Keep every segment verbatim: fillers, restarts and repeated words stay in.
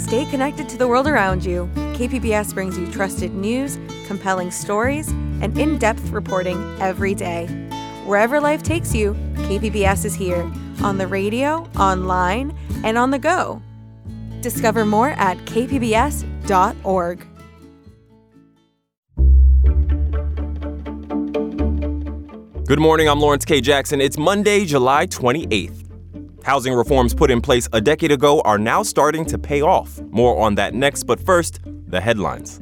Stay connected to the world around you. K P B S brings you trusted news, compelling stories, and in-depth reporting every day. Wherever life takes you, K P B S is here, on the radio, online, and on the go. Discover more at k p b s dot org. Good morning, I'm Lawrence K. Jackson. It's Monday, July twenty-eighth. Housing reforms put in place a decade ago are now starting to pay off. More on that next, but first, the headlines.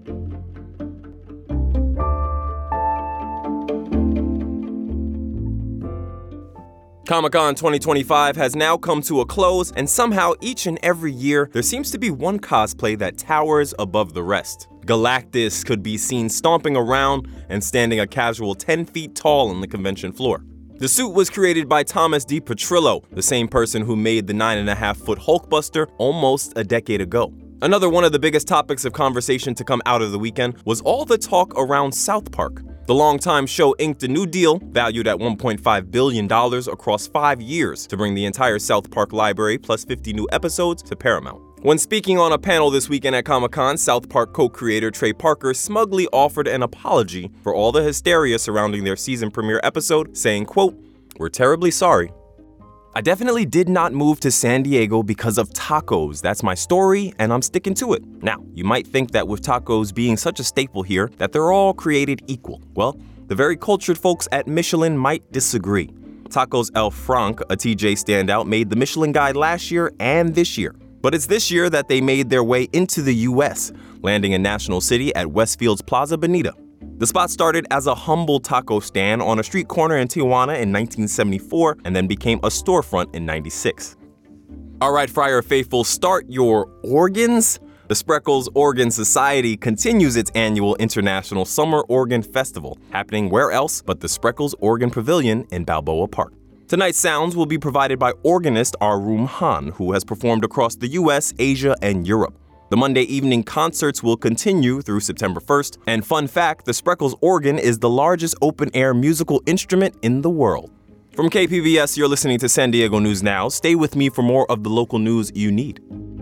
Comic-Con twenty twenty-five has now come to a close, and somehow each and every year, there seems to be one cosplay that towers above the rest. Galactus could be seen stomping around and standing a casual ten feet tall on the convention floor. The suit was created by Thomas D. Petrillo, the same person who made the nine and a half foot Hulkbuster almost a decade ago. Another one of the biggest topics of conversation to come out of the weekend was all the talk around South Park. The longtime show inked a new deal valued at one point five billion dollars across five years to bring the entire South Park library plus fifty new episodes to Paramount. When speaking on a panel this weekend at Comic-Con, South Park co-creator Trey Parker smugly offered an apology for all the hysteria surrounding their season premiere episode, saying, quote, "We're terribly sorry. I definitely did not move to San Diego because of tacos. That's my story, and I'm sticking to it. Now, you might think that with tacos being such a staple here, that they're all created equal. Well, the very cultured folks at Michelin might disagree. Tacos El Franc, a T J standout, made the Michelin Guide last year and this year. But it's this year that they made their way into the U S, landing in National City at Westfield's Plaza Bonita. The spot started as a humble taco stand on a street corner in Tijuana in nineteen seventy-four and then became a storefront in ninety-six. All right, Friar Faithful, start your organs. The Spreckles Organ Society continues its annual International Summer Organ Festival, happening where else but the Spreckles Organ Pavilion in Balboa Park. Tonight's sounds will be provided by organist Arum Han, who has performed across the U S, Asia, and Europe. The Monday evening concerts will continue through September first, and fun fact, the Spreckles organ is the largest open-air musical instrument in the world. From K P B S, you're listening to San Diego News Now. Stay with me for more of the local news you need.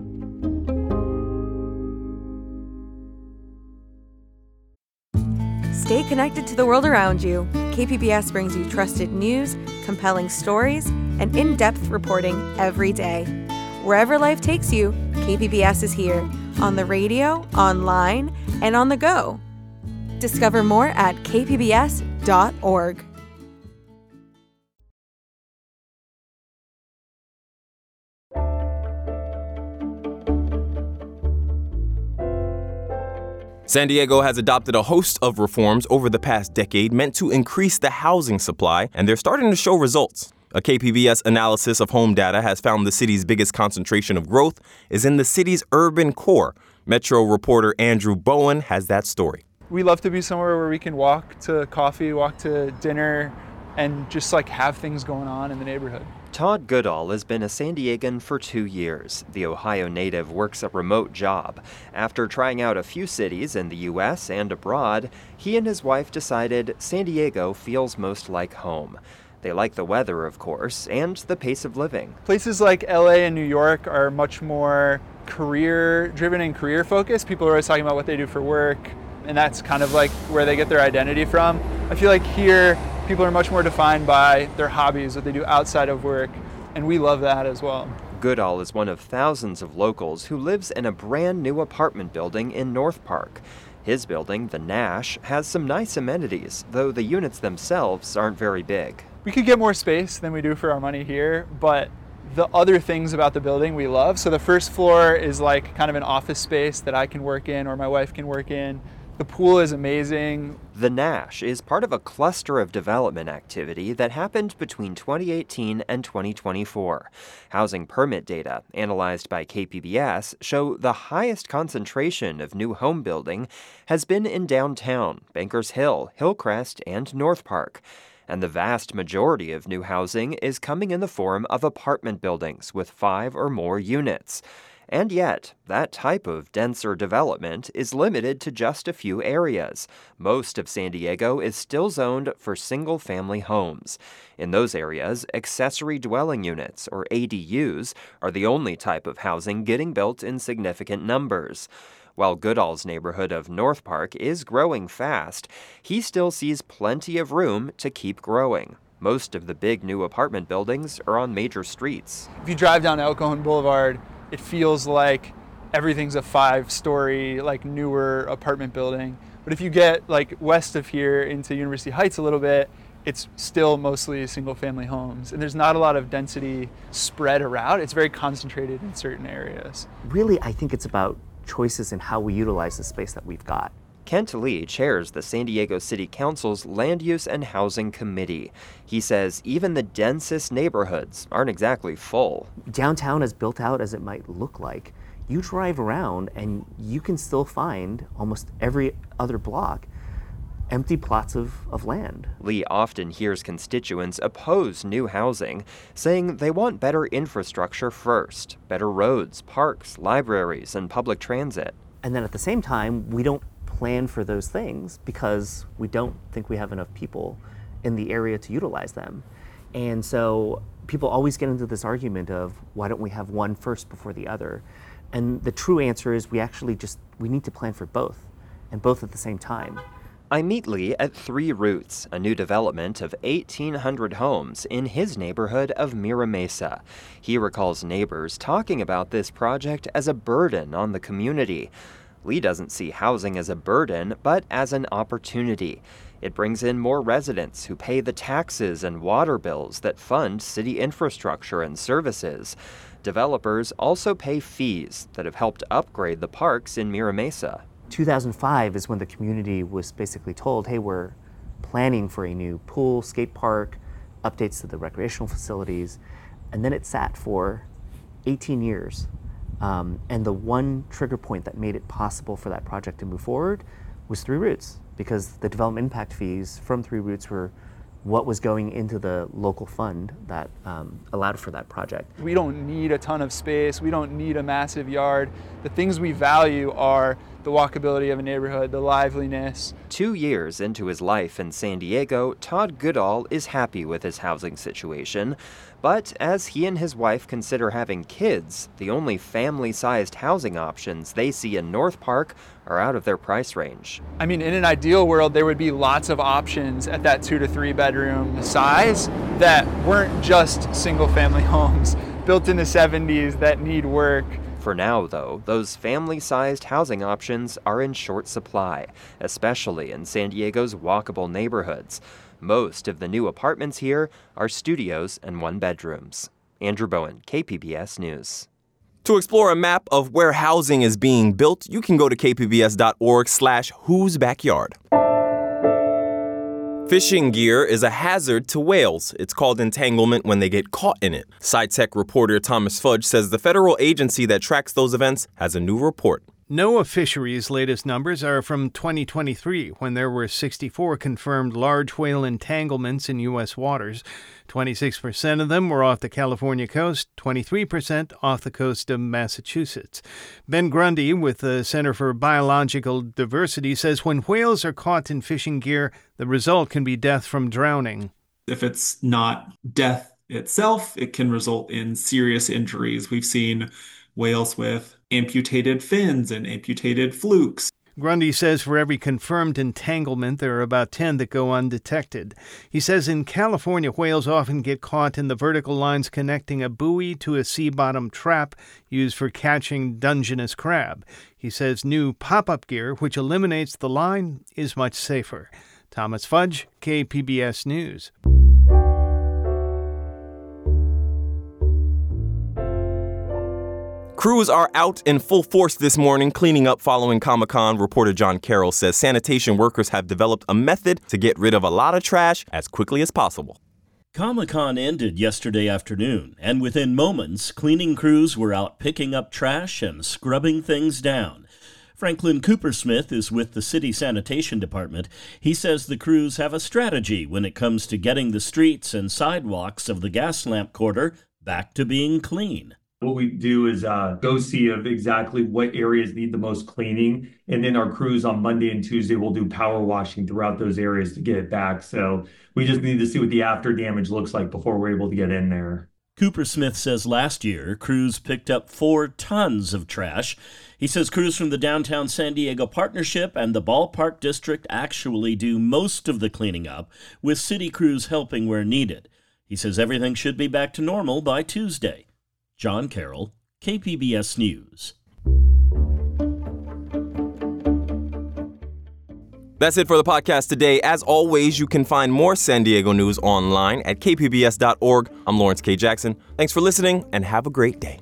Stay connected to the world around you. K P B S brings you trusted news, compelling stories, and in-depth reporting every day. Wherever life takes you, K P B S is here, on the radio, online, and on the go. Discover more at k p b s dot org. San Diego has adopted a host of reforms over the past decade meant to increase the housing supply, and they're starting to show results. A K P B S analysis of home data has found the city's biggest concentration of growth is in the city's urban core. Metro reporter Andrew Bowen has that story. We love to be somewhere where we can walk to coffee, walk to dinner, and just like have things going on in the neighborhood. Todd Goodall has been a San Diegan for two years. The Ohio native works a remote job. After trying out a few cities in the U S and abroad, he and his wife decided San Diego feels most like home. They like the weather, of course, and the pace of living. Places like L A and New York are much more career-driven and career-focused. People are always talking about what they do for work, and that's kind of like where they get their identity from. I feel like here, people are much more defined by their hobbies, what they do outside of work, and we love that as well. Goodall is one of thousands of locals who lives in a brand new apartment building in North Park. His building, the Nash, has some nice amenities, though the units themselves aren't very big. We could get more space than we do for our money here, but the other things about the building we love. So the first floor is like kind of an office space that I can work in or my wife can work in. The pool is amazing. The Nash is part of a cluster of development activity that happened between twenty eighteen and twenty twenty-four. Housing permit data, analyzed by K P B S, show the highest concentration of new home building has been in downtown, Bankers Hill, Hillcrest, and North Park. And the vast majority of new housing is coming in the form of apartment buildings with five or more units. And yet, that type of denser development is limited to just a few areas. Most of San Diego is still zoned for single-family homes. In those areas, accessory dwelling units, or A D Us, are the only type of housing getting built in significant numbers. While Goodall's neighborhood of North Park is growing fast, he still sees plenty of room to keep growing. Most of the big new apartment buildings are on major streets. If you drive down El Cajon Boulevard, it feels like everything's a five-story, like newer apartment building. But if you get like west of here into University Heights a little bit, it's still mostly single-family homes. And there's not a lot of density spread around. It's very concentrated in certain areas. Really, I think it's about choices in how we utilize the space that we've got. Kent Lee chairs the San Diego City Council's Land Use and Housing Committee. He says even the densest neighborhoods aren't exactly full. Downtown, as built out as it might look like, you drive around and you can still find almost every other block empty plots of, of land. Lee often hears constituents oppose new housing, saying they want better infrastructure first, better roads, parks, libraries, and public transit. And then at the same time, we don't plan for those things because we don't think we have enough people in the area to utilize them. And so people always get into this argument of why don't we have one first before the other? And the true answer is we actually just, we need to plan for both, and both at the same time. I meet Lee at Three Roots, a new development of eighteen hundred homes in his neighborhood of Mira Mesa. He recalls neighbors talking about this project as a burden on the community. Lee doesn't see housing as a burden, but as an opportunity. It brings in more residents who pay the taxes and water bills that fund city infrastructure and services. Developers also pay fees that have helped upgrade the parks in Mira Mesa. two thousand five is when the community was basically told, hey, we're planning for a new pool, skate park, updates to the recreational facilities, and then it sat for eighteen years. Um, and the one trigger point that made it possible for that project to move forward was Three Roots, because the development impact fees from Three Roots were what was going into the local fund that um, allowed for that project. We don't need a ton of space. We don't need a massive yard. The things we value are the walkability of a neighborhood, the liveliness. Two years into his life in San Diego, Todd Goodall is happy with his housing situation. But as he and his wife consider having kids, the only family-sized housing options they see in North Park are out of their price range. I mean, in an ideal world, there would be lots of options at that two to three bedroom size that weren't just single-family homes built in the seventies that need work. For now, though, those family-sized housing options are in short supply, especially in San Diego's walkable neighborhoods. Most of the new apartments here are studios and one-bedrooms. Andrew Bowen, K P B S News. To explore a map of where housing is being built, you can go to kpbs.org slash whose backyard. Fishing gear is a hazard to whales. It's called entanglement when they get caught in it. SciTech reporter Thomas Fudge says the federal agency that tracks those events has a new report. NOAA Fisheries' latest numbers are from twenty twenty-three, when there were sixty-four confirmed large whale entanglements in U S waters. twenty-six percent of them were off the California coast, twenty-three percent off the coast of Massachusetts. Ben Grundy with the Center for Biological Diversity says when whales are caught in fishing gear, the result can be death from drowning. If it's not death itself, it can result in serious injuries. We've seen whales with amputated fins and amputated flukes. Grundy says for every confirmed entanglement, there are about ten that go undetected. He says in California, whales often get caught in the vertical lines connecting a buoy to a sea-bottom trap used for catching Dungeness crab. He says new pop-up gear, which eliminates the line, is much safer. Thomas Fudge, K P B S News. Crews are out in full force this morning cleaning up following Comic-Con. Reporter John Carroll says sanitation workers have developed a method to get rid of a lot of trash as quickly as possible. Comic-Con ended yesterday afternoon, and within moments, cleaning crews were out picking up trash and scrubbing things down. Franklin Coopersmith is with the city sanitation department. He says the crews have a strategy when it comes to getting the streets and sidewalks of the Gaslamp Quarter back to being clean. What we do is uh, go see of exactly what areas need the most cleaning. And then our crews on Monday and Tuesday will do power washing throughout those areas to get it back. So we just need to see what the after damage looks like before we're able to get in there. Coopersmith says last year, crews picked up four tons of trash. He says crews from the Downtown San Diego Partnership and the Ballpark District actually do most of the cleaning up, with city crews helping where needed. He says everything should be back to normal by Tuesday. John Carroll, K P B S News. That's it for the podcast today. As always, you can find more San Diego news online at k p b s dot org. I'm Lawrence K. Jackson. Thanks for listening and have a great day.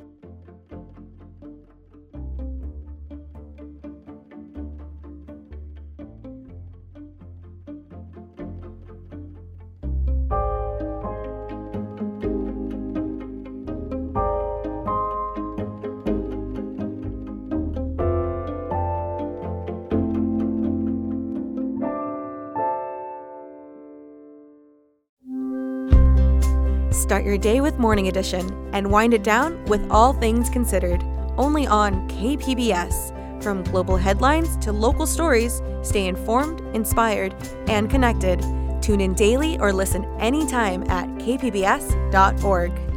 Start your day with Morning Edition and wind it down with All Things Considered, only on K P B S. From global headlines to local stories, stay informed, inspired, and connected. Tune in daily or listen anytime at k p b s dot org.